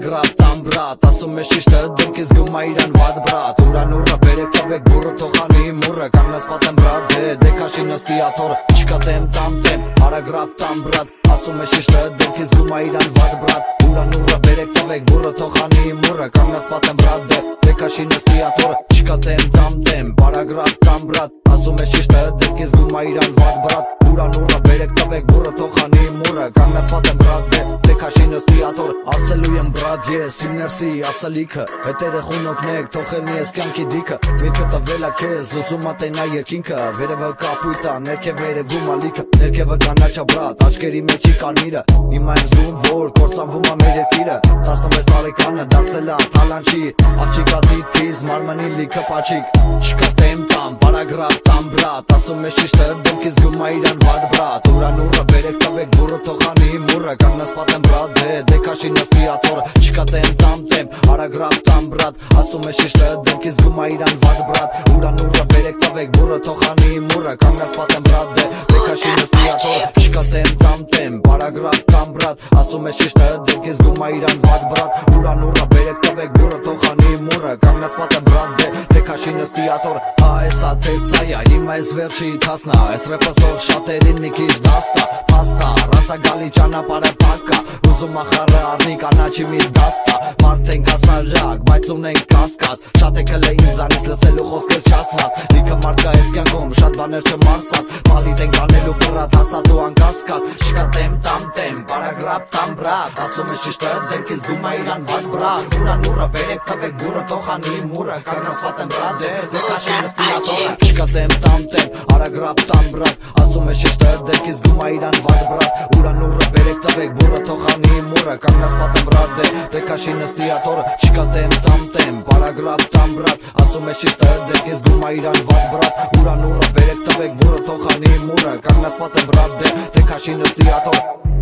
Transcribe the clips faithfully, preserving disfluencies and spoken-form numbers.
Paragraf tam brat, ասում ես ճիշտը դեմ քեզ գում ա իրան վատ բրատ Ուրան ուրա բերեք տվեք բուրը թողանի մուրը Կանգնած պատեմ բրատ դե դե քաշի նստի աթորը Չկա տեմ տամ տեմ Paragraf tam brat, ասում ես ճիշտը դեմ քեզ գում ա իրան վատ բրատ Ուրան ուրա բերեք տվեք բուրը թողանի մուրը Կանգնած պատեմ բրատ դե դե քաշի նստի աթորը Չկա տեմ տամ տեմ Paragraf tam brat, ասում ես ճիշտը դեմ քեզ գում ա իրան վատ բրատ Ուրան ուրա բերեք տվեք բուրը թողանի մուրը Կանգնած պատեմ բրատ դե դե քաշի նստի աթորը Ասելու եմ բրատ ես իմ ներսի ասելիքը Հետերը խունոքնեք թողելնի ես կյանքի դիքը Միտքը տվել ա քեզ ուզում ա տենա երկինքը Վերևը կապույտ ա ներքև վերևում ա լիքը Ներքևը կանաչ ա բրատ աչքերի մեջի կարմիրը Հիմա եմ զում որ կործանվում ա մեր երկիրը Տասնվեց տարեկանը դարձել ա թալանչի Աղջիկա դիթիզ մարմնի լիքը պաչիկ Չկա տեմ տամ Paragraf tam brat, ասում ես ճիշտը դեմ քեզ գում ա իրան վատ բրատ Ուրան ուրա բերեք տվեք բուրը թողանի մուրը Կանգնած պատեմ բրատ դե դե քաշի նստի աթորը Չկա տեմ տամ տեմ Paragraf tam brat, ասում ես ճիշտը դեմ քեզ գում ա իրան վատ բրատ Ուրան ուրա բերեք տվեք բուրը թողանի մուրը Կանգնած պատեմ բրատ դե դե քաշի նստի աթորը Չկա տեմ տամ տեմ Paragraf tam brat, ասում ես ճիշտը դեմ քեզ գում ա իրան վատ բրատ Ուրան ուրա բերեք տվեք բուրը թողանի մուրը Կանգնած պատեմ բրատ դե դե քաշի նստի աթորը Այս աթեսա յա հիմա ես վերջի թասնա Այս ռեպը սող շատերին մի քիչ դաստա Պաստա ռասա գալի ճանապարհը փակա Ուզում ա խառը առնի կանաչի մի դաստա Մարդ ենք հասարակ բայց ունենք կասկած Շատ է կլե ինձանից լսելու խոսքեր չասված Լիքը մարդ կա ես կյանքում շատ բաներ չմարսած Պալիտ ենք անելու բրատ հասած ու անկասկած Չկա տեմ տամ տեմ Paragraf tam brat, ասում ես ճիշտը դեմ քեզ գում ա իրան վատ բրատ Ուրան ուրա բերեք տվեք բուրը թողանի մուրը Կանգնած պատեմ բրատ դե դե քաշի նստի աթորը Չկա տեմ տամ տեմ Paragraf tam brat, ասում ես ճիշտը դեմ քեզ գում ա իրան վատ բրատ Ուրան ուրա բերեք տվեք բուրը թողանի մուրը Կանգնած պատեմ բրատ դե դե քաշի նստի աթորը Չկա տեմ տամ տեմ Paragraf tam brat, ասում ես ճիշտը դեմ քեզ գում ա իրան վատ բրատ Ուրան ուրա բերեք տվեք բուրը թողանի մուրը Կանգնած պատեմ բրատ դե դե քաշի նստի աթորը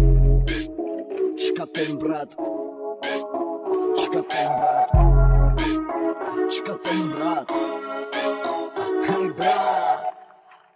Չկա տեմ բրատ Չկա տեմ բրատ Չկա տեմ բրատ Hey brat